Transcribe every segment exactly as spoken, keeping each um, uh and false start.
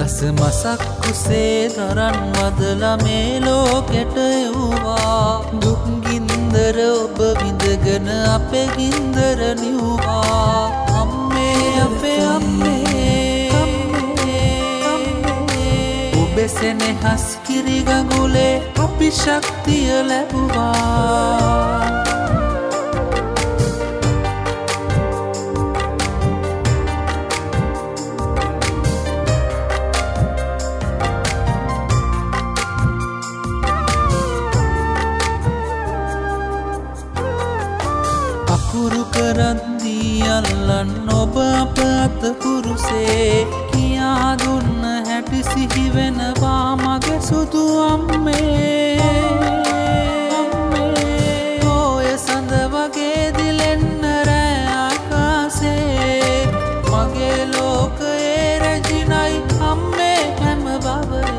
දස මසක් කුසේ දරන් වදලා මේ ලෝකෙට එව්වා දුක් ගින්දර ඔබ විඳගෙන අපේ ගින්දර නිව්වා අම්මේ අපේ අම්මේ ඔබේ සෙනෙහස් කිරි ගඟුලේ අපි ශක්තිය ලැබුවා අකුරු කරද්දී අල්ලන් ඔබ අප අත කුරුසේ කියා දුන්න හැටි සිහි වෙනවා මගේ සුදු අම්මේ ඔය සඳ වගේ දිලෙන්න රෑ ආකාසේ මගේ ලෝකයේ රැජිනයි අම්මේ හැම බවයේ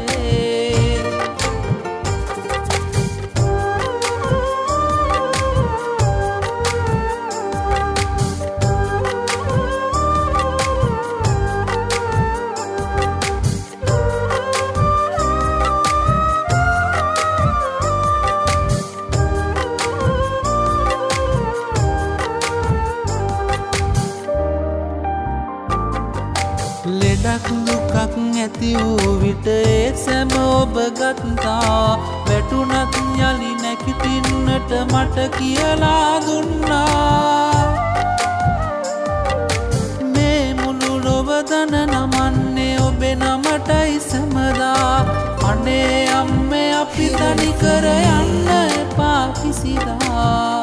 ලෙඩක් දුකක් ඇති වූ විට ඒ සැම ඔබ ගත්තා වැටුණත් යලි නැගිටින්නට මට කියලා දුන්නා මේ මුළු ලොව දන නමන්නේ ඔබේ නමටයි සැමදා අනේ අම්මේ අපි තනි කර යන්න එපා කිසිදා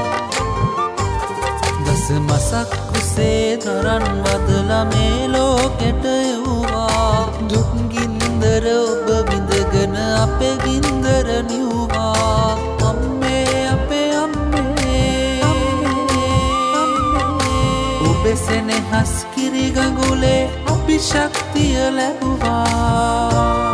දස මසක් කුසේ දරන් වදලා මේ ලෝකෙට එව්වා දුක් ගින්දර ඔබ විඳගෙන අපේ ගින්දර නිව්වා අම්මේ අපේ අම්මේ ඔබේ සෙනෙහස් කිරි ගඟුලේ අපි ශක්තිය ලැබුවා